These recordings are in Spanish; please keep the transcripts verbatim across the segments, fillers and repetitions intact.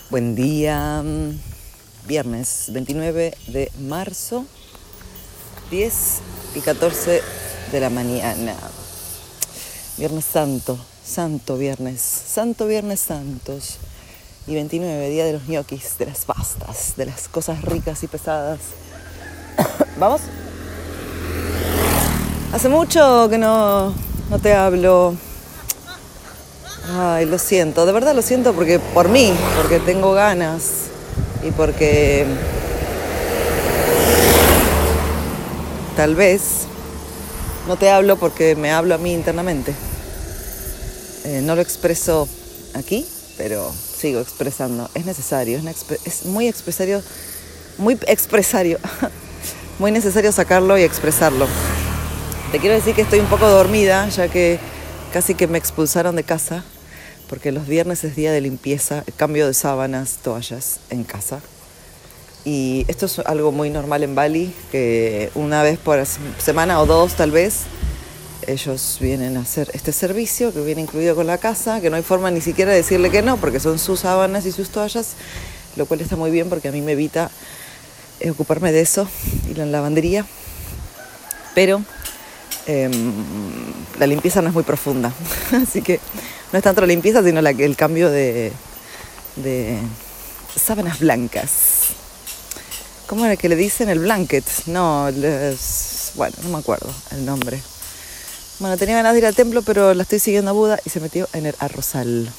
Buen día, viernes veintinueve de marzo, diez y catorce de la mañana. Viernes Santo, Santo Viernes, Santo Viernes Santos. Y veintinueve, día de los ñoquis, de las pastas, de las cosas ricas y pesadas. ¿Vamos? Hace mucho que no, no te hablo. Ay, lo siento, de verdad lo siento porque por mí, porque tengo ganas y porque tal vez no te hablo porque me hablo a mí internamente. Eh, no lo expreso aquí, pero sigo expresando. Es necesario, es, exp- es muy expresario, muy expresario, muy necesario sacarlo y expresarlo. Te quiero decir que estoy un poco dormida, ya que casi que me expulsaron de casa. Porque los viernes es día de limpieza, cambio de sábanas, toallas en casa. Y esto es algo muy normal en Bali, que una vez por semana o dos tal vez, ellos vienen a hacer este servicio que viene incluido con la casa, que no hay forma ni siquiera de decirle que no, porque son sus sábanas y sus toallas, lo cual está muy bien porque a mí me evita eh, ocuparme de eso y la lavandería. Pero eh, la limpieza no es muy profunda, así que no es tanto la limpieza, sino la, el cambio de, de sábanas blancas. ¿Cómo era que le dicen? El blanket. No, les, bueno, no me acuerdo el nombre. Bueno, tenía ganas de ir al templo, pero la estoy siguiendo a Buda y se metió en el arrozal.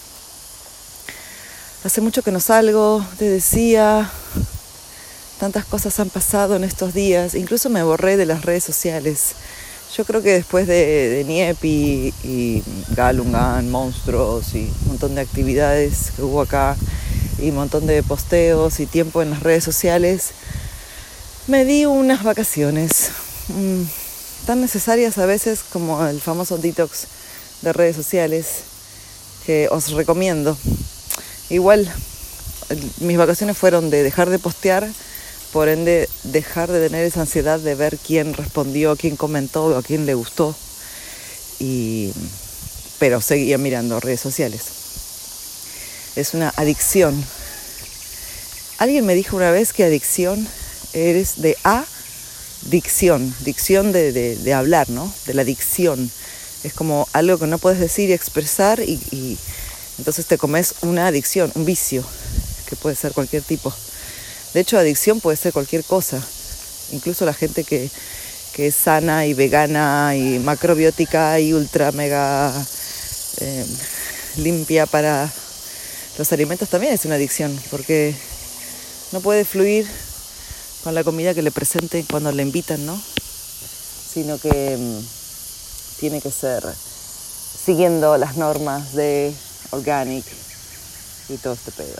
Hace mucho que no salgo, te decía. Tantas cosas han pasado en estos días. Incluso me borré de las redes sociales. Yo creo que después de, de Niepi y Galungan, monstruos y un montón de actividades que hubo acá y un montón de posteos y tiempo en las redes sociales, me di unas vacaciones mmm, tan necesarias a veces como el famoso detox de redes sociales que os recomiendo. Igual, mis vacaciones fueron de dejar de postear, por ende dejar de tener esa ansiedad de ver quién respondió, quién comentó o a quién le gustó, y, pero seguía mirando redes sociales. Es una adicción. Alguien me dijo una vez que adicción eres de adicción, dicción de, de, de hablar, ¿no? De la dicción. Es como algo que no puedes decir y expresar y, y entonces te comes una adicción, un vicio, que puede ser cualquier tipo. De hecho, adicción puede ser cualquier cosa. Incluso la gente que, que es sana y vegana y macrobiótica y ultra mega eh, limpia para los alimentos también es una adicción. Porque no puede fluir con la comida que le presenten cuando le invitan, ¿no? Sino que um, tiene que ser siguiendo las normas de organic y todo este pedo.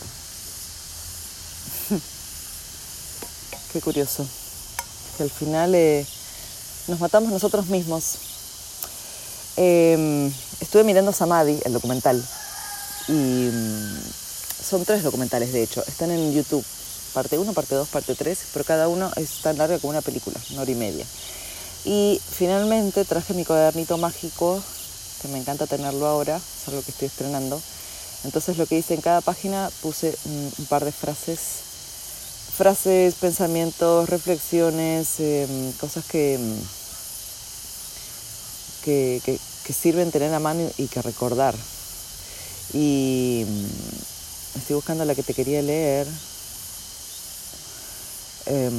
Qué curioso, que al final eh, nos matamos nosotros mismos. Eh, estuve mirando Samadhi, el documental, y um, son tres documentales de hecho, están en YouTube, parte uno, parte dos, parte tres, pero cada uno es tan largo como una película, una hora y media. Y finalmente traje mi cuadernito mágico, que me encanta tenerlo ahora, es algo que estoy estrenando. Entonces lo que hice en cada página, puse un, un par de frases, frases, pensamientos, reflexiones, eh, cosas que, que, que, que sirven tener a mano y que recordar. Y estoy buscando la que te quería leer. Eh,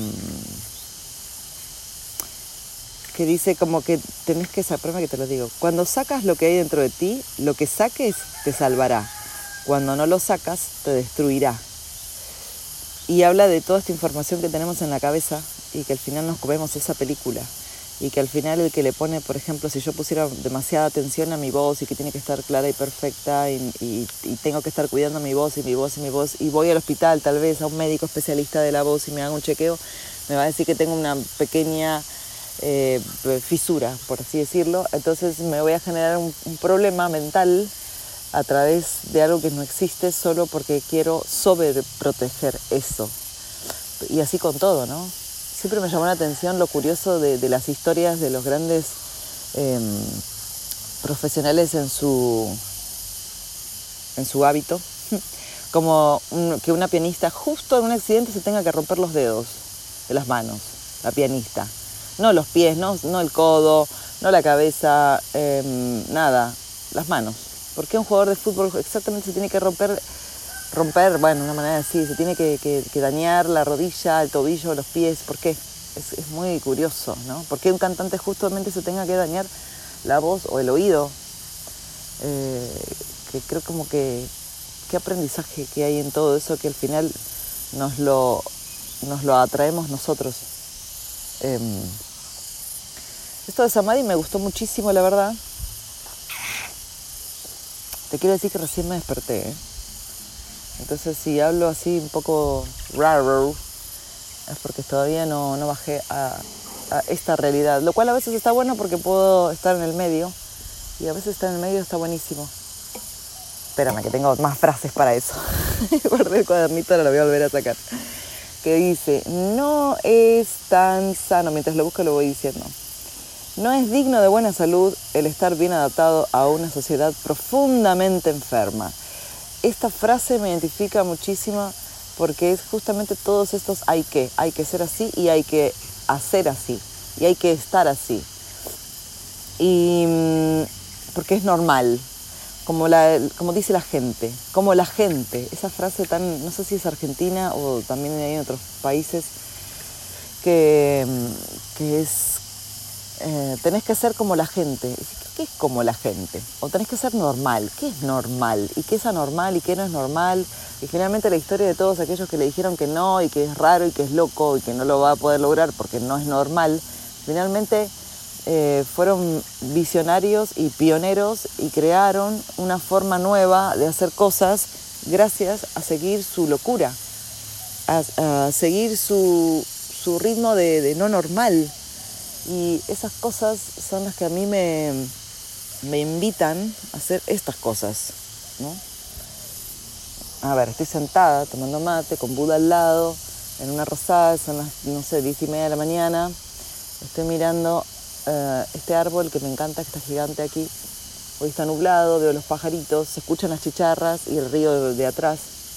que dice como que tenés que saber, que te lo digo, cuando sacas lo que hay dentro de ti, lo que saques te salvará. Cuando no lo sacas, te destruirá. Y habla de toda esta información que tenemos en la cabeza y que al final nos comemos esa película. Y que al final el que le pone, por ejemplo, si yo pusiera demasiada atención a mi voz y que tiene que estar clara y perfecta y, y, y tengo que estar cuidando mi voz y mi voz y mi voz y voy al hospital tal vez a un médico especialista de la voz y me haga un chequeo, me va a decir que tengo una pequeña eh, fisura, por así decirlo. Entonces me voy a generar un, un problema mental a través de algo que no existe solo porque quiero sobreproteger eso. Y así con todo, ¿no? Siempre me llamó la atención lo curioso de, de las historias de los grandes eh, profesionales en su, en su hábito. como un, que una pianista justo en un accidente se tenga que romper los dedos de las manos, la pianista. No los pies, no, no el codo, no la cabeza, eh, nada, las manos. ¿Por qué un jugador de fútbol exactamente se tiene que romper, romper, bueno, de una manera así, se tiene que, que, que dañar la rodilla, el tobillo, los pies? ¿Por qué? Es, es muy curioso, ¿no? ¿Por qué un cantante justamente se tenga que dañar la voz o el oído? Eh, que creo como que qué aprendizaje que hay en todo eso, que al final nos lo, nos lo atraemos nosotros. Eh, esto de Samadhi me gustó muchísimo, la verdad. Te quiero decir que recién me desperté, ¿eh? Entonces si hablo así un poco raro, es porque todavía no, no bajé a, a esta realidad. Lo cual a veces está bueno porque puedo estar en el medio. Y a veces estar en el medio está buenísimo. Espérame, que tengo más frases para eso. Guardé el cuadernito, ahora lo voy a volver a sacar. Que dice, no es tan sano, mientras lo busco lo voy diciendo. No es digno de buena salud el estar bien adaptado a una sociedad profundamente enferma. Esta frase me identifica muchísimo porque es justamente todos estos hay que. Hay que ser así y hay que hacer así. Y hay que estar así. Y porque es normal. Como, la, como dice la gente, como la gente, esa frase tan, no sé si es argentina o también hay en otros países, que, que es, eh, tenés que ser como la gente. ¿Qué es como la gente? O tenés que ser normal. ¿Qué es normal? ¿Y qué es anormal? ¿Y qué no es normal? Y finalmente la historia de todos aquellos que le dijeron que no, y que es raro, y que es loco, y que no lo va a poder lograr porque no es normal, finalmente Eh, fueron visionarios y pioneros y crearon una forma nueva de hacer cosas gracias a seguir su locura, a, a seguir su, su ritmo de, de no normal. Y esas cosas son las que a mí me, me invitan a hacer estas cosas, ¿no? A ver, estoy sentada tomando mate con Buda al lado, en una rosada, son las, no sé, diez y media de la mañana. Estoy mirando Uh, este árbol que me encanta, que está gigante aquí. Hoy está nublado, veo los pajaritos, se escuchan las chicharras y el río de, de atrás.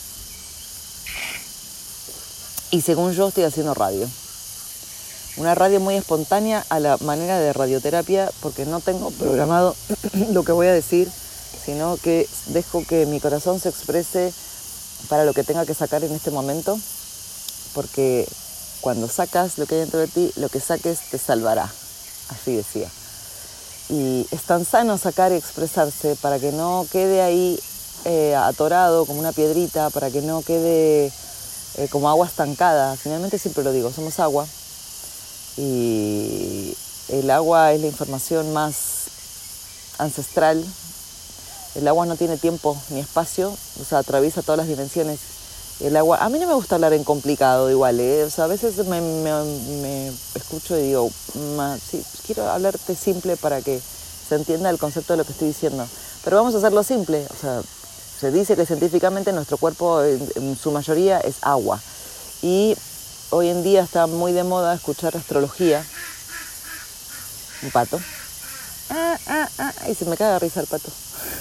Y según yo estoy haciendo radio. Una radio muy espontánea a la manera de radioterapia, porque no tengo programado lo que voy a decir, sino que dejo que mi corazón se exprese para lo que tenga que sacar en este momento, porque cuando sacas lo que hay dentro de ti, lo que saques te salvará. Así decía. Y es tan sano sacar y expresarse para que no quede ahí eh, atorado como una piedrita, para que no quede eh, como agua estancada. Finalmente siempre lo digo, somos agua. Y el agua es la información más ancestral. El agua no tiene tiempo ni espacio, o sea, atraviesa todas las dimensiones. El agua, a mí no me gusta hablar en complicado igual, ¿eh? O sea, a veces me, me, me escucho y digo, sí, quiero hablarte simple para que se entienda el concepto de lo que estoy diciendo. Pero vamos a hacerlo simple, o sea, se dice que científicamente nuestro cuerpo en, en su mayoría es agua. Y hoy en día está muy de moda escuchar astrología. Un pato. Ah, ah, ah, y se me caga de risa el pato.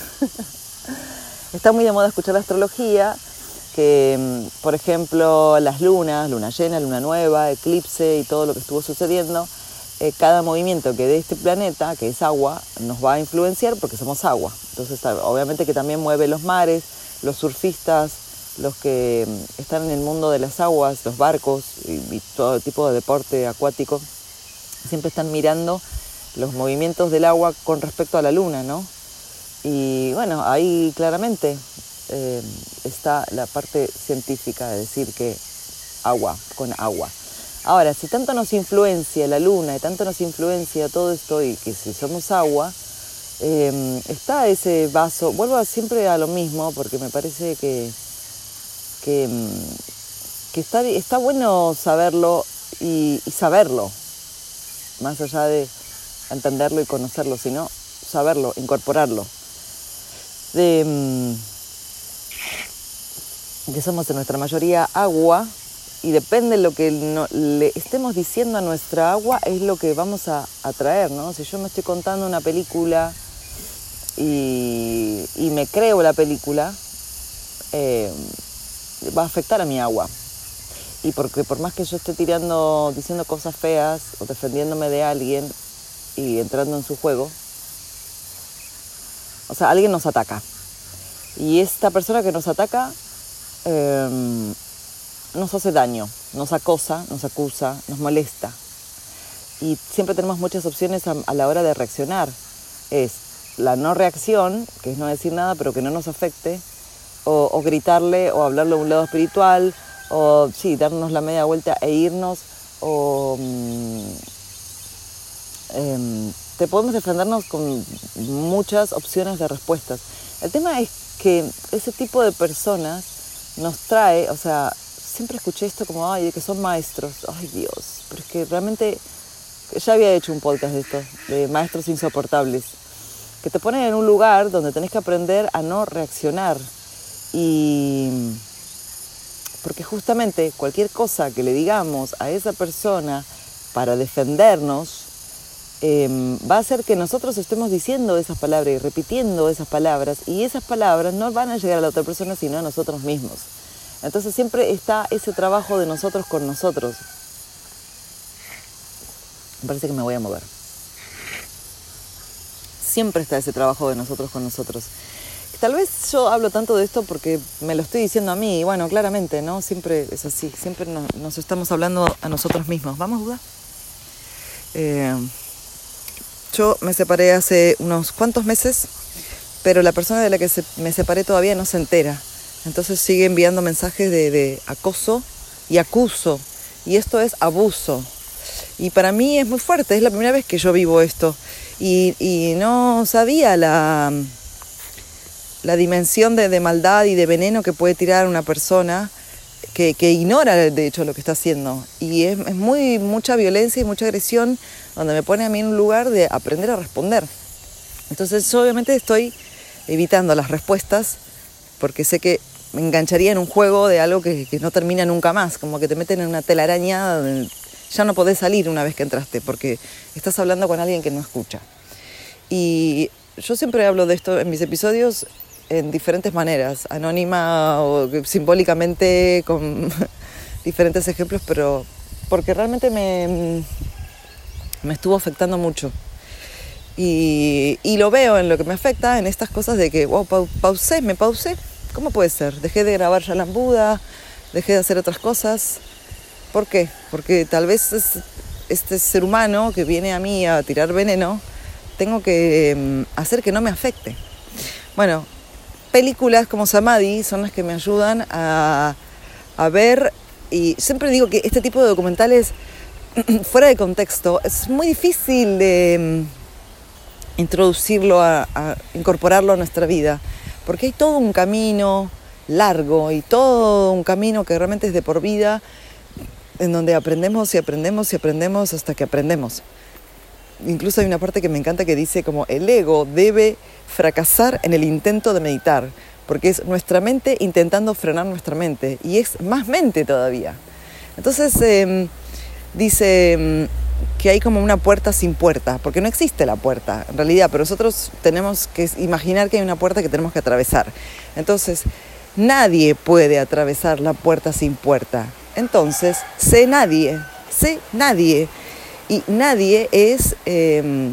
Está muy de moda escuchar astrología, que, por ejemplo, las lunas, luna llena, luna nueva, eclipse y todo lo que estuvo sucediendo, eh, cada movimiento que dé este planeta, que es agua, nos va a influenciar porque somos agua. Entonces, obviamente que también mueve los mares, los surfistas, los que están en el mundo de las aguas, los barcos y, y todo tipo de deporte acuático, siempre están mirando los movimientos del agua con respecto a la luna, ¿no? Y bueno, ahí claramente Eh, está la parte científica de decir que agua con agua. Ahora, si tanto nos influencia la luna y tanto nos influencia todo esto y que si somos agua, eh, está ese vaso, vuelvo a, siempre a lo mismo porque me parece que, que, que está, está bueno saberlo y, y saberlo, más allá de entenderlo y conocerlo, sino saberlo, incorporarlo. De... que somos en nuestra mayoría agua y depende de lo que no, le estemos diciendo a nuestra agua es lo que vamos a atraer, ¿no? Si yo me estoy contando una película y, y me creo la película, eh, va a afectar a mi agua. Y porque por más que yo esté tirando, diciendo cosas feas o defendiéndome de alguien y entrando en su juego, o sea, alguien nos ataca. Y esta persona que nos ataca eh, nos hace daño, nos acosa, nos acusa, nos molesta. Y siempre tenemos muchas opciones a, a la hora de reaccionar. Es la no reacción, que es no decir nada pero que no nos afecte, o, o gritarle, o hablarle a un lado espiritual, o sí, darnos la media vuelta e irnos, o um, eh, te podemos defendernos con muchas opciones de respuestas. El tema es que ese tipo de personas nos trae, o sea, siempre escuché esto como, ay, de que son maestros, ay Dios, pero es que realmente, ya había hecho un podcast de esto, de maestros insoportables, que te ponen en un lugar donde tenés que aprender a no reaccionar. Y porque justamente cualquier cosa que le digamos a esa persona para defendernos, eh, va a hacer que nosotros estemos diciendo esas palabras y repitiendo esas palabras, y esas palabras no van a llegar a la otra persona sino a nosotros mismos. Entonces siempre está ese trabajo de nosotros con nosotros. Me parece que me voy a mover. Siempre está ese trabajo de nosotros con nosotros. Tal vez yo hablo tanto de esto porque me lo estoy diciendo a mí, y bueno, claramente, ¿no? Siempre es así, siempre nos, nos estamos hablando a nosotros mismos. ¿Vamos, Buda? Eh, yo me separé hace unos cuantos meses, pero la persona de la que se, me separé todavía no se entera. Entonces sigue enviando mensajes de, de acoso y acuso, y esto es abuso. Y para mí es muy fuerte, es la primera vez que yo vivo esto, y, y no sabía la... la dimensión de, de maldad y de veneno que puede tirar una persona que, que ignora, de hecho, lo que está haciendo. Y es, es muy mucha violencia y mucha agresión, donde me pone a mí en un lugar de aprender a responder. Entonces yo obviamente estoy evitando las respuestas, porque sé que me engancharía en un juego de algo que, que no termina nunca más, como que te meten en una telaraña donde ya no podés salir una vez que entraste, porque estás hablando con alguien que no escucha. Y yo siempre hablo de esto en mis episodios en diferentes maneras, anónima o simbólicamente, con diferentes ejemplos, pero porque realmente me, me estuvo afectando mucho. Y, y lo veo en lo que me afecta, en estas cosas de que, wow, pa- pausé, me pausé. ¿Cómo puede ser? Dejé de grabar Yalan Buda, dejé de hacer otras cosas. ¿Por qué? Porque tal vez es, este ser humano que viene a mí a tirar veneno, tengo que um, hacer que no me afecte. Bueno, películas como Samadhi son las que me ayudan a, a ver, y siempre digo que este tipo de documentales fuera de contexto es muy difícil de um, introducirlo, a, a incorporarlo a nuestra vida, porque hay todo un camino largo y todo un camino que realmente es de por vida, en donde aprendemos y aprendemos y aprendemos hasta que aprendemos. Incluso hay una parte que me encanta que dice como el ego debe fracasar en el intento de meditar, porque es nuestra mente intentando frenar nuestra mente, y es más mente todavía. Entonces eh, dice eh, que hay como una puerta sin puerta, porque no existe la puerta en realidad, pero nosotros tenemos que imaginar que hay una puerta que tenemos que atravesar. Entonces nadie puede atravesar la puerta sin puerta. Entonces sé nadie, sé nadie. Y nadie es, eh,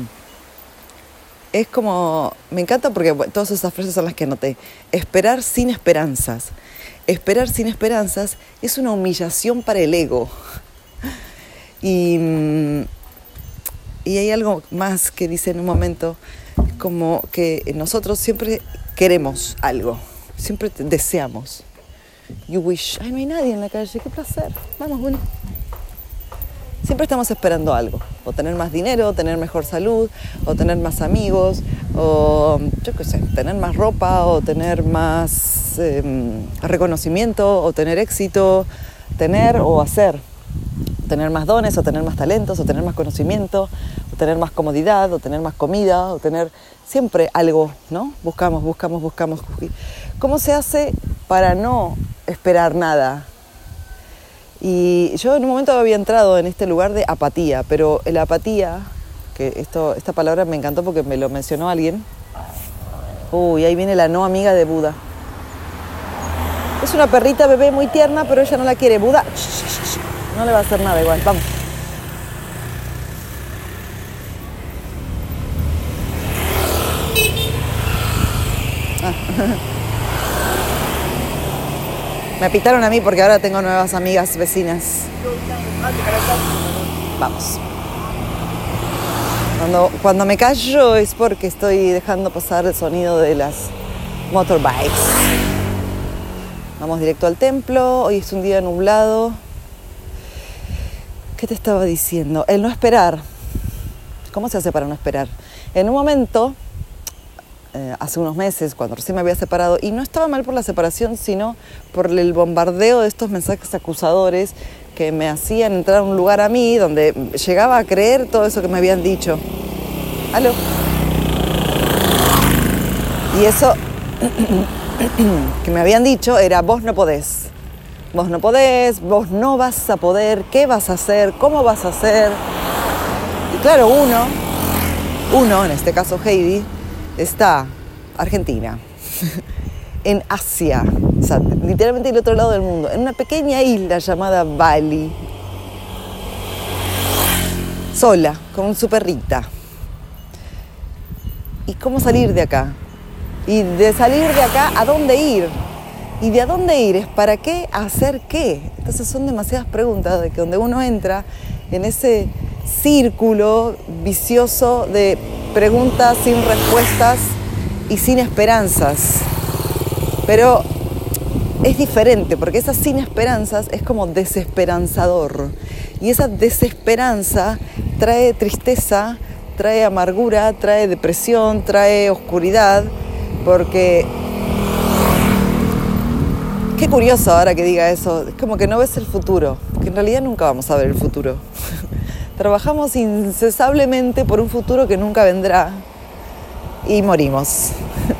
es como, me encanta porque bueno, todas esas frases son las que anoté. Esperar sin esperanzas. Esperar sin esperanzas es una humillación para el ego. Y, y hay algo más que dice en un momento, como que nosotros siempre queremos algo, siempre deseamos. You wish. Ay, no hay nadie en la calle, qué placer. Vamos, bueno. Siempre estamos esperando algo, o tener más dinero, o tener mejor salud, o tener más amigos, o yo qué sé, tener más ropa, o tener más eh, reconocimiento, o tener éxito, tener o hacer, tener más dones, o tener más talentos, o tener más conocimiento, o tener más comodidad, o tener más comida, o tener siempre algo, ¿no? Buscamos, buscamos, buscamos. ¿Cómo se hace para no esperar nada? Y yo en un momento había entrado en este lugar de apatía, pero la apatía, que esto, esta palabra me encantó porque me lo mencionó alguien. Uy, ahí viene la no amiga de Buda. Es una perrita bebé muy tierna, pero ella no la quiere. Buda, no le va a hacer nada igual. Vamos. Ah. Me pitaron a mí porque ahora tengo nuevas amigas vecinas. Vamos. Cuando, cuando me callo es porque estoy dejando pasar el sonido de las motorbikes. Vamos directo al templo. Hoy es un día nublado. ¿Qué te estaba diciendo? El no esperar. ¿Cómo se hace para no esperar? En un momento, eh, hace unos meses, cuando recién me había separado, y no estaba mal por la separación, sino por el bombardeo de estos mensajes acusadores que me hacían entrar a un lugar a mí donde llegaba a creer todo eso que me habían dicho. ¿Aló? Y eso que me habían dicho era: vos no podés, vos no podés, vos no vas a poder, ¿qué vas a hacer? ¿Cómo vas a hacer? Y claro, uno, uno, en este caso Heidi, está Argentina, en Asia, o sea, literalmente el otro lado del mundo, en una pequeña isla llamada Bali, sola, con su perrita. ¿Y cómo salir de acá? Y de salir de acá, ¿a dónde ir? Y de a dónde ir es para qué, hacer qué. Entonces son demasiadas preguntas de que donde uno entra en ese círculo vicioso de preguntas sin respuestas y sin esperanzas. Pero es diferente, porque esas sin esperanzas es como desesperanzador. Y esa desesperanza trae tristeza, trae amargura, trae depresión, trae oscuridad, porque qué curioso ahora que diga eso, es como que no ves el futuro, que en realidad nunca vamos a ver el futuro. Trabajamos incesablemente por un futuro que nunca vendrá y morimos.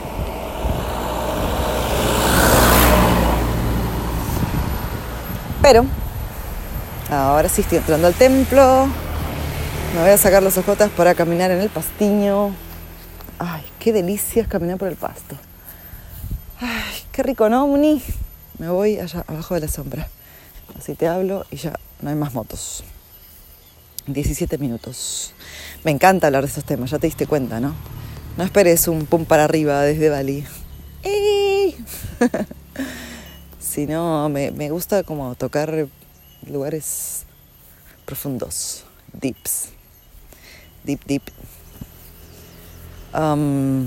Pero ahora sí estoy entrando al templo, me voy a sacar las ojotas para caminar en el pastiño. Ay, qué delicia es caminar por el pasto. Ay, qué rico, ¿no, Muni? Me voy allá abajo de la sombra. Así te hablo y ya no hay más motos. diecisiete minutos. Me encanta hablar de estos temas, ya te diste cuenta, ¿no? No esperes un pum para arriba desde Bali. ¡Ey! Sino me, me gusta como tocar lugares profundos. Deeps. Deep, deep. Um,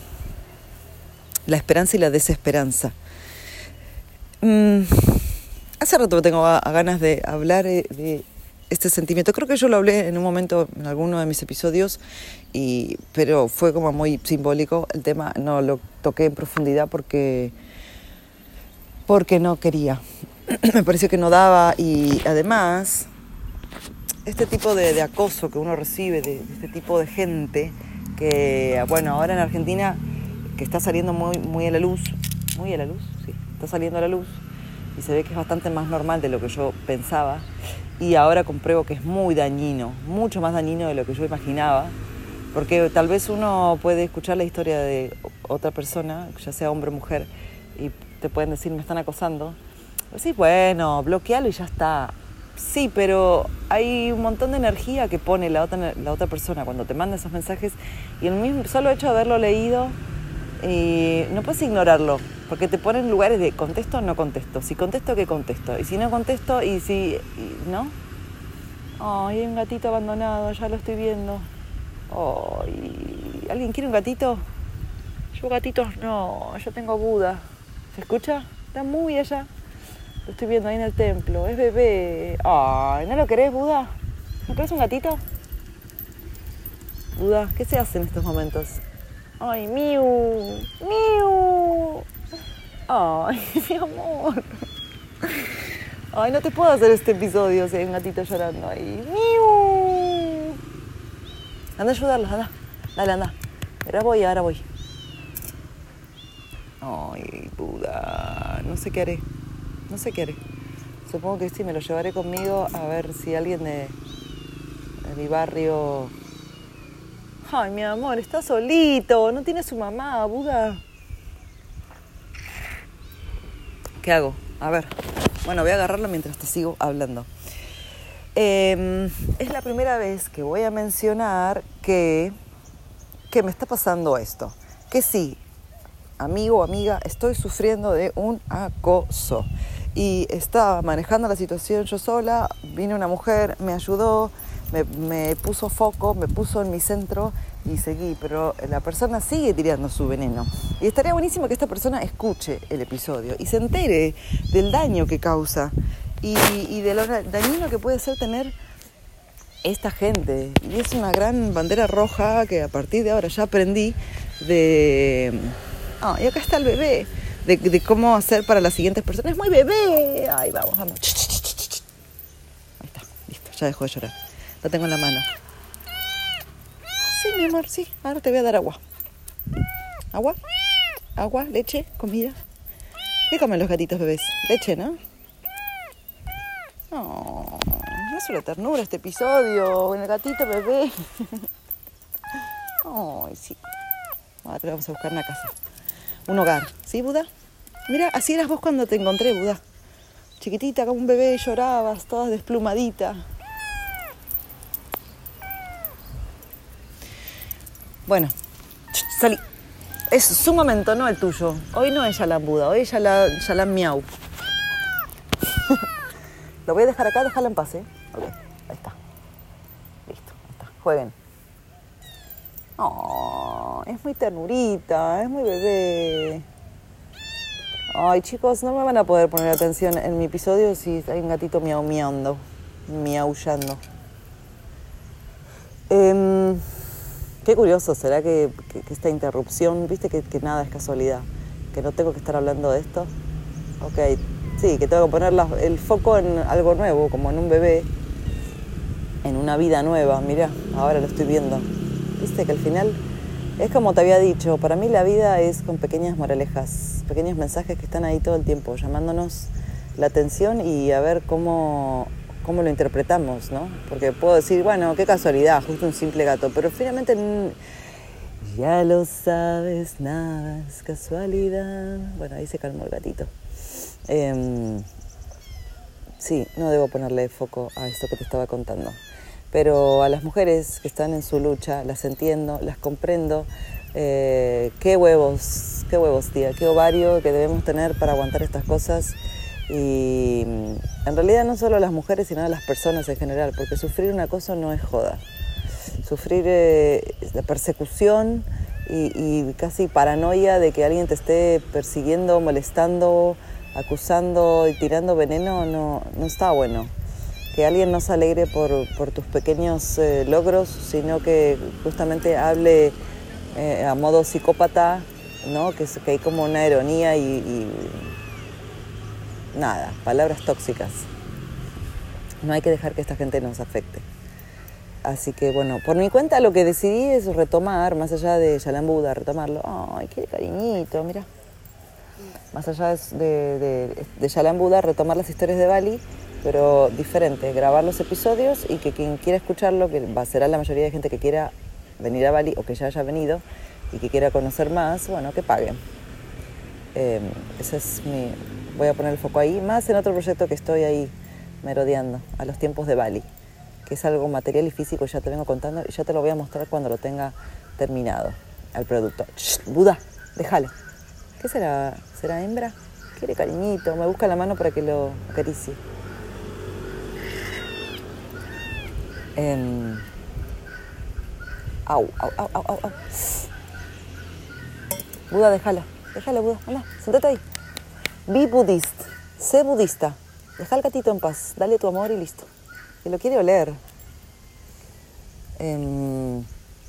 la esperanza y la desesperanza. Um, hace rato tengo a, a ganas de hablar de, de este sentimiento. Creo que yo lo hablé en un momento en alguno de mis episodios, y, pero fue como muy simbólico. El tema no lo toqué en profundidad porque, porque no quería. Me pareció que no daba, y además este tipo de, de acoso que uno recibe de, de este tipo de gente que, bueno, ahora en Argentina, que está saliendo muy, muy a la luz, muy a la luz, sí, está saliendo a la luz, y se ve que es bastante más normal de lo que yo pensaba, y ahora compruebo que es muy dañino, mucho más dañino de lo que yo imaginaba, porque tal vez uno puede escuchar la historia de otra persona, ya sea hombre o mujer, y te pueden decir: me están acosando. Sí, bueno, bloquealo y ya está. Sí, pero hay un montón de energía que pone la otra, la otra persona cuando te manda esos mensajes, y el mismo solo hecho de haberlo leído, y no puedes ignorarlo, porque te pone en lugares de contesto o no contesto, si contesto, ¿qué contesto? Y si no contesto, y si... Y, ¿no? Ay, hay un gatito abandonado, ya lo estoy viendo. Ay, ¿alguien quiere un gatito? Yo gatitos no, yo tengo Buda. ¿Se escucha? Está muy allá. Lo estoy viendo ahí en el templo, es bebé. Ay, ¿no lo querés, Buda? ¿No querés un gatito? Buda, ¿qué se hace en estos momentos? Ay, miu, miu. Ay, mi amor. Ay, no te puedo hacer este episodio si hay un gatito llorando ahí. Miu. Anda a ayudarlos, anda. Dale, anda. Ahora voy, ahora voy. Ay, Buda, no sé qué haré. No sé qué haré. Supongo que sí, me lo llevaré conmigo a ver si alguien de, de mi barrio... Ay, mi amor, está solito, no tiene su mamá, Buda. ¿Qué hago? A ver. Bueno, voy a agarrarlo mientras te sigo hablando. Eh, es la primera vez que voy a mencionar que, que me está pasando esto. Que sí, amigo o amiga, estoy sufriendo de un acoso. Y estaba manejando la situación yo sola, vino una mujer, me ayudó, me, me puso foco, me puso en mi centro y seguí. Pero la persona sigue tirando su veneno. Y estaría buenísimo que esta persona escuche el episodio y se entere del daño que causa y, y de lo dañino que puede ser tener esta gente. Y es una gran bandera roja que a partir de ahora ya aprendí de... Ah, y acá está el bebé. De, de cómo hacer para las siguientes personas. ¡Es muy bebé! ¡Ay, vamos, vamos! Ahí está, listo, ya dejó de llorar. Lo tengo en la mano. Sí, mi amor, sí. Ahora te voy a dar agua. ¿Agua? ¿Agua? ¿Leche? ¿Comida? ¿Qué comen los gatitos bebés? Leche, ¿no? Oh, es una ternura este episodio. El gatito bebé. Ay, sí. Ahora te vamos a buscar una casa. Un hogar. ¿Sí, Buda? Mira, así eras vos cuando te encontré, Buda. Chiquitita, como un bebé, llorabas, toda desplumadita. Bueno, salí. Es su momento, no el tuyo. Hoy no es Yalan Buda, hoy es Yalan, Yalan Miau. Lo voy a dejar acá, déjalo en paz, ¿eh? Ok, ahí está. Listo, ahí está. Jueguen. Oh, es muy ternurita, es muy bebé. Ay, chicos, no me van a poder poner atención en mi episodio si hay un gatito miau miando, miaullando. Eh, qué curioso, ¿será que, que, que esta interrupción, viste que, que nada es casualidad? Que no tengo que estar hablando de esto. Ok, sí, que tengo que poner la, el foco en algo nuevo, como en un bebé, en una vida nueva. Mirá, ahora lo estoy viendo. Viste que al final, es como te había dicho, para mí la vida es con pequeñas moralejas, pequeños mensajes que están ahí todo el tiempo, llamándonos la atención y a ver cómo, cómo lo interpretamos, ¿no? Porque puedo decir, bueno, qué casualidad, justo un simple gato, pero finalmente ya lo sabes, nada es casualidad. Bueno, ahí se calmó el gatito. Eh, sí, no debo ponerle foco a esto que te estaba contando. Pero a las mujeres que están en su lucha, las entiendo, las comprendo. Eh, qué huevos, qué huevos, tía, qué ovario que debemos tener para aguantar estas cosas. Y en realidad no solo a las mujeres, sino a las personas en general, porque sufrir un acoso no es joda. Sufrir eh, la persecución y, y casi paranoia de que alguien te esté persiguiendo, molestando, acusando y tirando veneno no, no está bueno. Que alguien no se alegre por, por tus pequeños eh, logros, sino que justamente hable eh, a modo psicópata, ¿no? Que, que hay como una ironía y, y nada, palabras tóxicas. No hay que dejar que esta gente nos afecte. Así que bueno, por mi cuenta lo que decidí es retomar, más allá de Yalan Buda, retomarlo. Ay, qué cariñito, mira. Más allá de, de, de Yalan Buda, retomar las historias de Bali, pero diferente, grabar los episodios y que quien quiera escucharlo, que va, será la mayoría de gente que quiera venir a Bali o que ya haya venido y que quiera conocer más, bueno, que paguen. Eh, ese es mi... Voy a poner el foco ahí, más en otro proyecto que estoy ahí merodeando, a los tiempos de Bali, que es algo material y físico, ya te vengo contando y ya te lo voy a mostrar cuando lo tenga terminado, al producto. Shh, Buda, déjalo. ¿Qué será? ¿Será hembra? Quiere cariñito, me busca la mano para que lo acaricie. Eh, au, au, au, au, au, au. Buda, déjala. Déjala, Buda. Hola, sentate ahí. Be Buddhist. Sé budista. Deja al gatito en paz. Dale tu amor y listo. Que lo quiere oler. Eh,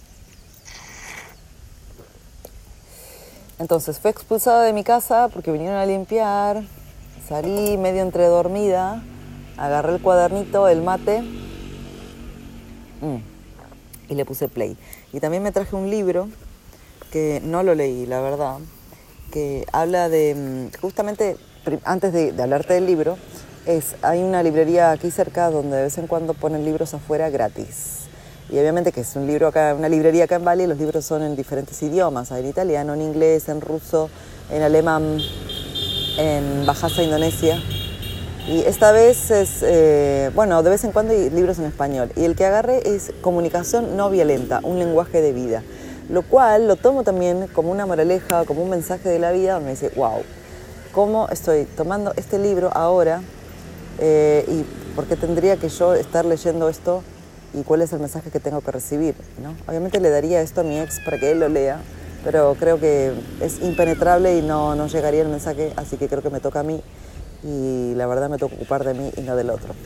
entonces, fue expulsada de mi casa porque vinieron a limpiar. Salí medio entre dormida. Agarré el cuadernito, el mate. Mm. Y le puse play. Y también me traje un libro que no lo leí, la verdad, que habla de, justamente, antes de, de hablarte del libro, es, hay una librería aquí cerca donde de vez en cuando ponen libros afuera gratis. Y obviamente que es un libro acá, una librería acá en Bali, los libros son en diferentes idiomas, hay en italiano, en inglés, en ruso, en alemán. en Bahasa, Indonesia. Y esta vez es, eh, bueno, de vez en cuando hay libros en español. Y el que agarré es Comunicación no violenta, un lenguaje de vida. Lo cual lo tomo también como una moraleja, como un mensaje de la vida, donde me dice, wow, ¿cómo estoy tomando este libro ahora? Eh, y por qué tendría que yo estar leyendo esto y cuál es el mensaje que tengo que recibir, ¿no? Obviamente le daría esto a mi ex para que él lo lea, pero creo que es impenetrable y no, no llegaría el mensaje, así que creo que me toca a mí. Y la verdad me tengo que ocupar de mí y no del otro.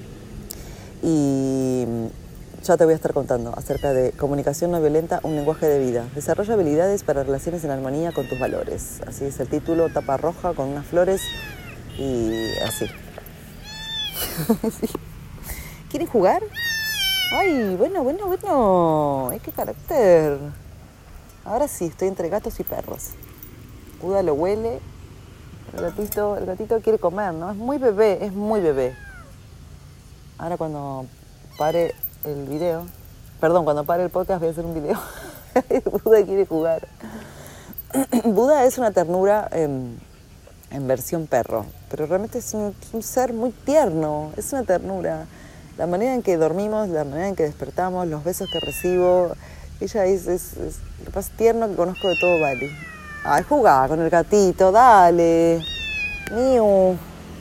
Y ya te voy a estar contando acerca de Comunicación no violenta, un lenguaje de vida. Desarrolla habilidades para relaciones en armonía con tus valores. Así es el título, tapa roja con unas flores y así. Sí. ¿Quieren jugar? Ay, bueno, bueno, bueno. Ay, qué carácter. Ahora sí, estoy entre gatos y perros. Buda lo huele. El gatito, el gatito quiere comer, ¿no? Es muy bebé, es muy bebé. Ahora cuando pare el video, perdón, cuando pare el podcast voy a hacer un video. Buda quiere jugar. Buda es una ternura en, en versión perro, pero realmente es un, un ser muy tierno, es una ternura. La manera en que dormimos, la manera en que despertamos, los besos que recibo, ella es, es, es lo más tierno que conozco de todo Bali. Ay, jugá con el gatito, dale. Miu.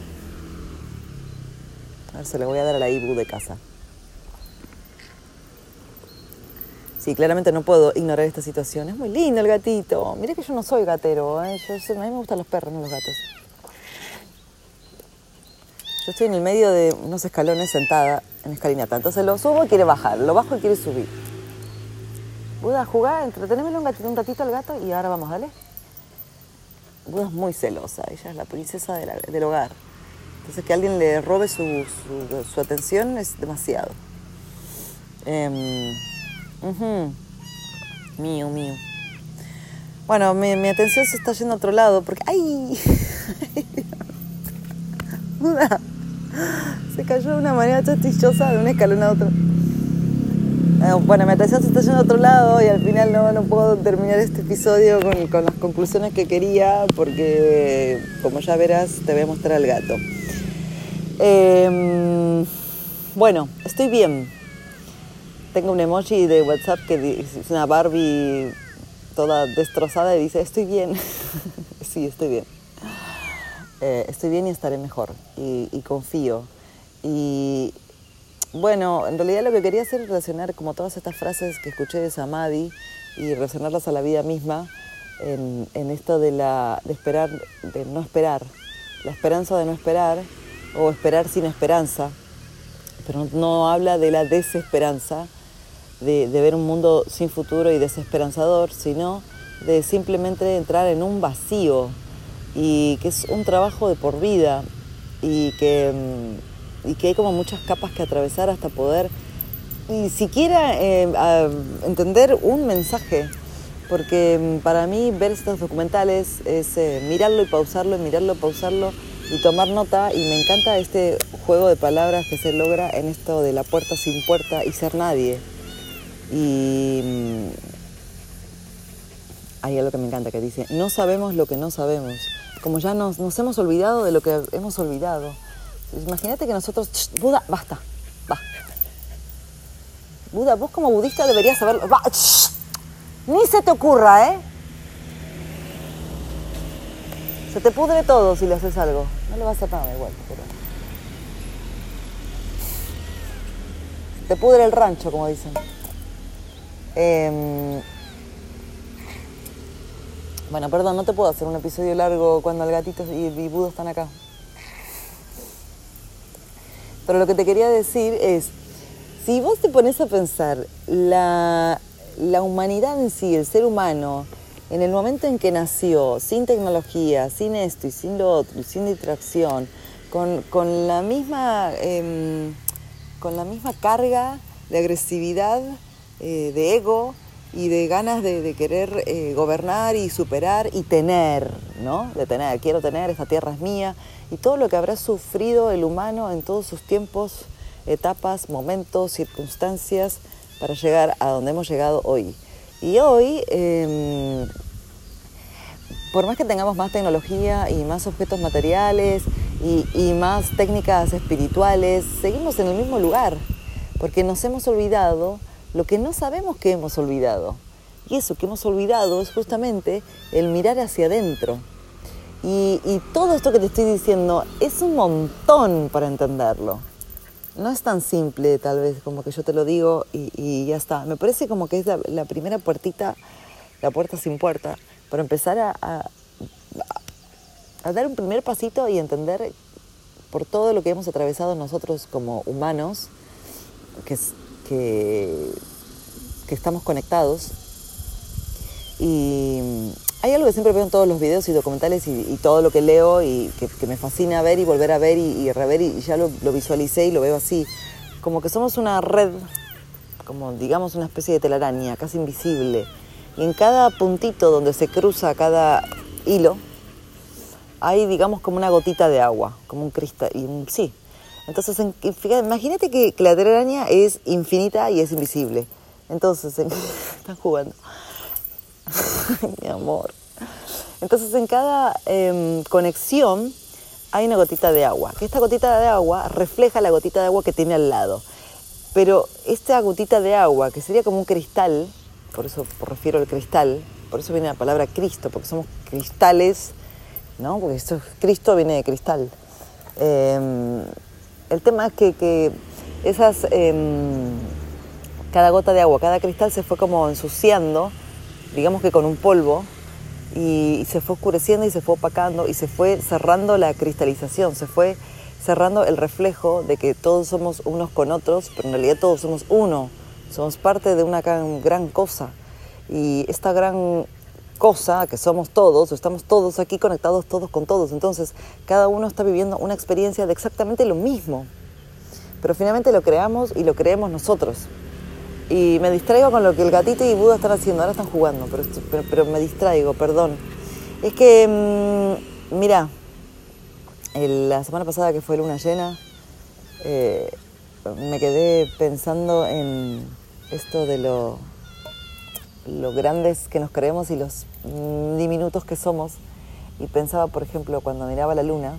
A ver, se le voy a dar a la Ibu de casa. Sí, claramente no puedo ignorar esta situación. Es muy lindo el gatito. Mira que yo no soy gatero, ¿eh? Yo, a mí me gustan los perros, no los gatos. Yo estoy en el medio de unos escalones sentada en escalinata. Entonces lo subo y quiere bajar, lo bajo y quiere subir. Buda, jugá, entretenémelo un ratito, un ratito al gato y ahora vamos, dale. Buda es muy celosa, ella es la princesa de la, del hogar. Entonces que alguien le robe su, su, su atención es demasiado. Eh, uh-huh. Mío, mío. Bueno, mi, mi atención se está yendo a otro lado porque... ¡Ay! Buda se cayó de una manera chastillosa de un escalón a otro. Bueno, mi atención se está yendo a otro lado y al final no, no puedo terminar este episodio con, con las conclusiones que quería porque, como ya verás, te voy a mostrar al gato. Eh, bueno, estoy bien. Tengo un emoji de WhatsApp que es una Barbie toda destrozada y dice, estoy bien. Sí, estoy bien. Eh, estoy bien y estaré mejor. Y, y confío. Y... Bueno, en realidad lo que quería hacer es relacionar como todas estas frases que escuché de Samadhi y relacionarlas a la vida misma en, en esto de, la, de esperar, de no esperar, la esperanza de no esperar o esperar sin esperanza, pero no, no habla de la desesperanza, de, de ver un mundo sin futuro y desesperanzador, sino de simplemente entrar en un vacío y que es un trabajo de por vida y que... y que hay como muchas capas que atravesar hasta poder ni siquiera eh, entender un mensaje, porque para mí ver estos documentales es eh, mirarlo y pausarlo, y mirarlo, pausarlo y tomar nota, y me encanta este juego de palabras que se logra en esto de la puerta sin puerta y ser nadie. Y mmm, hay algo que me encanta que dice, no sabemos lo que no sabemos, como ya nos, nos hemos olvidado de lo que hemos olvidado. Imagínate que nosotros... Shh, Buda, basta, va. Buda, vos como budista deberías saberlo. Va, shh, ni se te ocurra, ¿eh? Se te pudre todo si le haces algo. No le va a hacer nada igual, pero... Se te pudre el rancho, como dicen. Eh... Bueno, perdón, no te puedo hacer un episodio largo cuando el gatito y el Buda están acá. Pero lo que te quería decir es, si vos te pones a pensar, la, la humanidad en sí, el ser humano, en el momento en que nació, sin tecnología, sin esto y sin lo otro, y sin distracción, con, con, la, misma, eh, con la misma carga de agresividad, eh, de ego y de ganas de, de querer eh, gobernar y superar y tener, ¿no? De tener, quiero tener, esta tierra es mía. Y todo lo que habrá sufrido el humano en todos sus tiempos, etapas, momentos, circunstancias, para llegar a donde hemos llegado hoy. Y hoy, eh, por más que tengamos más tecnología y más objetos materiales y, y más técnicas espirituales, seguimos en el mismo lugar, porque nos hemos olvidado lo que no sabemos que hemos olvidado. Y eso que hemos olvidado es justamente el mirar hacia adentro. Y, y todo esto que te estoy diciendo es un montón para entenderlo. No es tan simple, tal vez, como que yo te lo digo y, y ya está. Me parece como que es la, la primera puertita, la puerta sin puerta, para empezar a, a, a dar un primer pasito y entender por todo lo que hemos atravesado nosotros como humanos, que, que, que estamos conectados. Y hay algo que siempre veo en todos los videos y documentales y, y todo lo que leo y que, que me fascina ver y volver a ver y, y rever y, y ya lo, lo visualicé y lo veo así. Como que somos una red, como digamos una especie de telaraña, casi invisible. Y en cada puntito donde se cruza cada hilo hay, digamos, como una gotita de agua, como un cristal. Y, sí. Entonces, en, fíjate, imagínate que, que la telaraña es infinita y es invisible. Entonces, en, están jugando. Mi amor. Entonces en cada eh, conexión hay una gotita de agua, que esta gotita de agua refleja la gotita de agua que tiene al lado. Pero esta gotita de agua, que sería como un cristal, por eso refiero al cristal, por eso viene la palabra Cristo, porque somos cristales, ¿no? Porque esto, Cristo viene de cristal. Eh, el tema es que, que esas, eh, cada gota de agua, cada cristal se fue como ensuciando, digamos que con un polvo, y, y se fue oscureciendo y se fue opacando y se fue cerrando la cristalización, se fue cerrando el reflejo de que todos somos unos con otros, pero en realidad todos somos uno, somos parte de una gran, gran cosa. Y esta gran cosa que somos todos, estamos todos aquí conectados todos con todos, entonces cada uno está viviendo una experiencia de exactamente lo mismo, pero finalmente lo creamos y lo creemos nosotros. Y me distraigo con lo que el gatito y Buda están haciendo. Ahora están jugando, pero, pero, pero me distraigo, perdón. Es que, mmm, mira, el, la semana pasada que fue luna llena, eh, me quedé pensando en esto de lo, lo grandes que nos creemos y los diminutos que somos. Y pensaba, por ejemplo, cuando miraba la luna,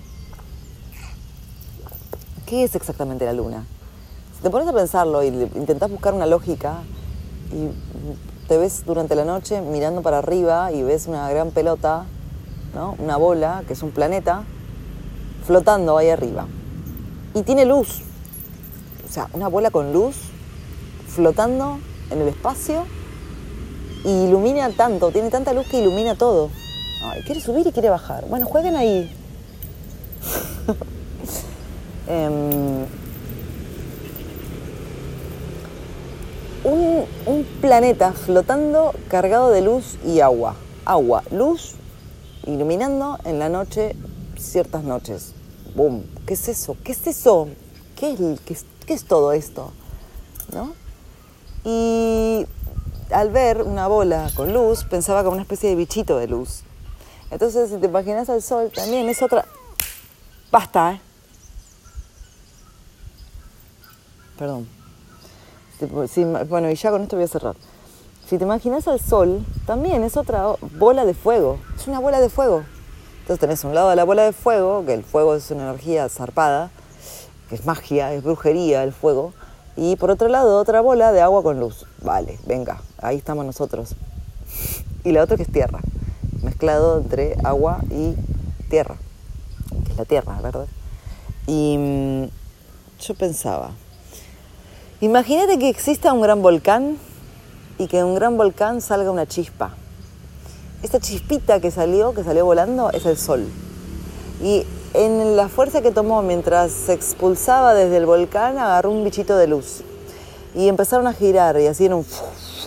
¿qué es exactamente la luna? Si te pones a pensarlo y intentás buscar una lógica y te ves durante la noche mirando para arriba y ves una gran pelota, ¿no? Una bola, que es un planeta, flotando ahí arriba. Y tiene luz. O sea, una bola con luz flotando en el espacio y ilumina tanto, tiene tanta luz que ilumina todo. Ay, quiere subir y quiere bajar. Bueno, jueguen ahí. um, Un, un planeta flotando cargado de luz y agua. Agua, luz, iluminando en la noche ciertas noches. ¡Bum! ¿Qué es eso? ¿Qué es eso? ¿Qué es, qué es, qué es todo esto? ¿No? Y al ver una bola con luz, pensaba como una especie de bichito de luz. Entonces, si te imaginas al sol, también es otra... Basta, ¿eh? Perdón. Sí, bueno, y ya con esto voy a cerrar. Si te imaginas al sol, también es otra bola de fuego. Es una bola de fuego. Entonces tenés un lado de la bola de fuego, que el fuego es una energía zarpada, que es magia, es brujería el fuego. Y por otro lado, otra bola de agua con luz. Vale, venga, ahí estamos nosotros. Y la otra que es tierra, mezclado entre agua y tierra, que es la tierra, ¿verdad? Y mmm, yo pensaba... Imagínate que exista un gran volcán y que de un gran volcán salga una chispa. Esta chispita que salió, que salió volando, es el sol. Y en la fuerza que tomó mientras se expulsaba desde el volcán, agarró un bichito de luz. Y empezaron a girar y hacían un...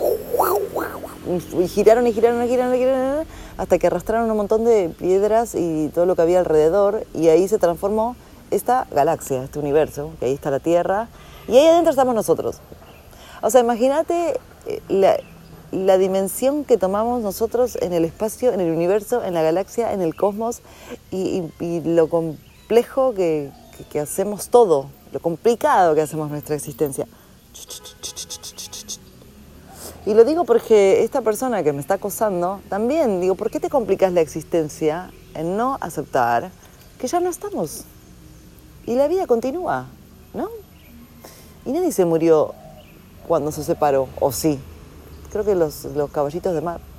Y giraron y giraron y giraron y giraron hasta que arrastraron un montón de piedras y todo lo que había alrededor. Y ahí se transformó esta galaxia, este universo, que ahí está la Tierra. Y ahí adentro estamos nosotros. O sea, imagínate la, la dimensión que tomamos nosotros en el espacio, en el universo, en la galaxia, en el cosmos y, y, y lo complejo que, que, que hacemos todo, lo complicado que hacemos nuestra existencia. Y lo digo porque esta persona que me está acosando, también digo, ¿por qué te complicas la existencia en no aceptar que ya no estamos? Y la vida continúa, ¿no? Y nadie se murió cuando se separó, o sí. Creo que los, los caballitos de mar.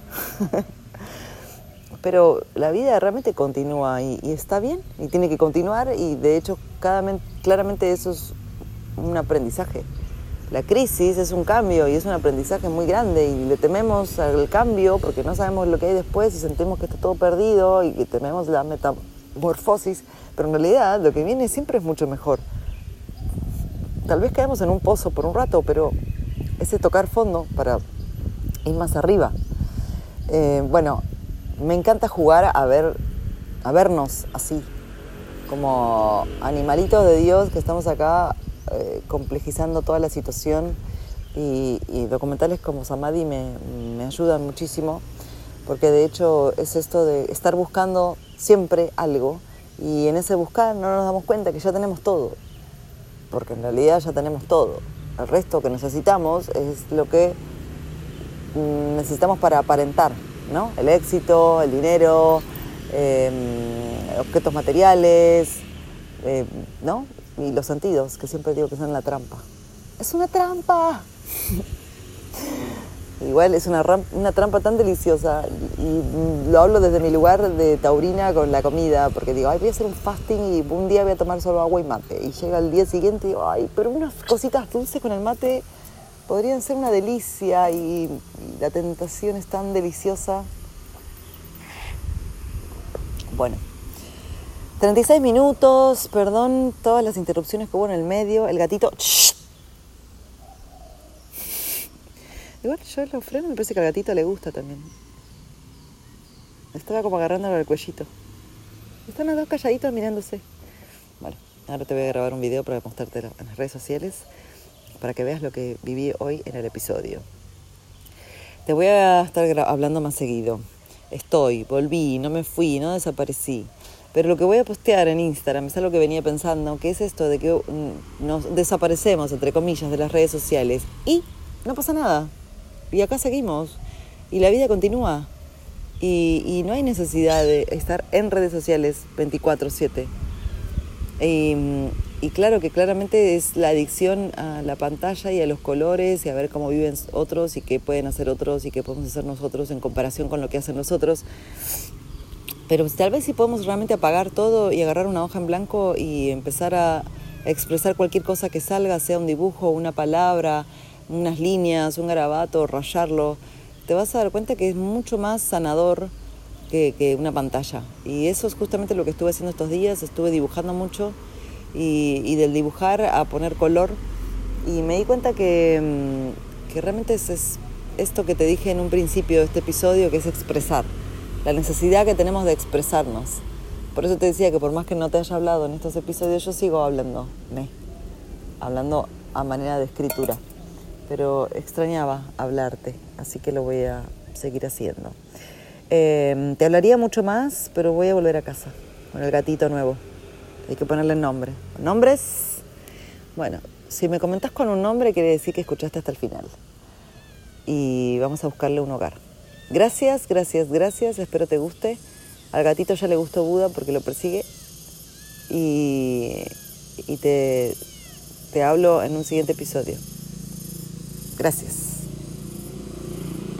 Pero la vida realmente continúa y, y está bien, y tiene que continuar, y de hecho cada, claramente eso es un aprendizaje. La crisis es un cambio y es un aprendizaje muy grande, y le tememos al cambio porque no sabemos lo que hay después y sentimos que está todo perdido y que tememos la metamorfosis, pero en realidad lo que viene siempre es mucho mejor. Tal vez caemos en un pozo por un rato, pero ese tocar fondo para ir más arriba. Eh, bueno, me encanta jugar a ver, a vernos así, como animalitos de Dios que estamos acá eh, complejizando toda la situación, y, y documentales como Samadhi me, me ayudan muchísimo, porque de hecho es esto de estar buscando siempre algo, y en ese buscar no nos damos cuenta que ya tenemos todo, porque en realidad ya tenemos todo. El resto que necesitamos es lo que necesitamos para aparentar, ¿no? El éxito, el dinero, eh, objetos materiales, eh, ¿no? Y los sentidos, que siempre digo que son la trampa. ¡Es una trampa! Igual es una, ram- una trampa tan deliciosa, y lo hablo desde mi lugar de taurina con la comida, porque digo, ay, voy a hacer un fasting y un día voy a tomar solo agua y mate. Y llega el día siguiente y digo, ay, pero unas cositas dulces con el mate podrían ser una delicia, y, y la tentación es tan deliciosa. Bueno, treinta y seis minutos, perdón todas las interrupciones que hubo en el medio. El gatito... ¡Shh! Igual yo lo freno, me parece que al gatito le gusta también. Estaba como agarrándolo al cuellito. Están los dos calladitos mirándose. Bueno, ahora te voy a grabar un video para mostrarte en las redes sociales, para que veas lo que viví hoy en el episodio. Te voy a estar gra- hablando más seguido. Estoy, volví, no me fui, no desaparecí. Pero lo que voy a postear en Instagram es algo que venía pensando, que es esto de que mm, nos desaparecemos, entre comillas, de las redes sociales y no pasa nada. Y acá seguimos. Y la vida continúa. Y, y no hay necesidad de estar en redes sociales veinticuatro siete. Y, y claro que claramente es la adicción a la pantalla y a los colores y a ver cómo viven otros y qué pueden hacer otros y qué podemos hacer nosotros en comparación con lo que hacen los otros. Pero tal vez sí podemos realmente apagar todo y agarrar una hoja en blanco y empezar a expresar cualquier cosa que salga, sea un dibujo, una palabra, unas líneas, un garabato, rayarlo. Te vas a dar cuenta que es mucho más sanador que, que una pantalla. Y eso es justamente lo que estuve haciendo estos días. Estuve dibujando mucho y, y del dibujar a poner color. Y me di cuenta que, que realmente es, es esto que te dije en un principio de este episodio, que es expresar. La necesidad que tenemos de expresarnos. Por eso te decía que por más que no te haya hablado en estos episodios, yo sigo hablando, me, hablando a manera de escritura. Pero extrañaba hablarte, así que lo voy a seguir haciendo. Eh, te hablaría mucho más, pero voy a volver a casa con el gatito nuevo. Hay que ponerle nombre. ¿Nombres? Bueno, si me comentás con un nombre, quiere decir que escuchaste hasta el final. Y vamos a buscarle un hogar. Gracias, gracias, gracias. Espero te guste. Al gatito ya le gustó Buda porque lo persigue. Y, y te, te hablo en un siguiente episodio. Gracias.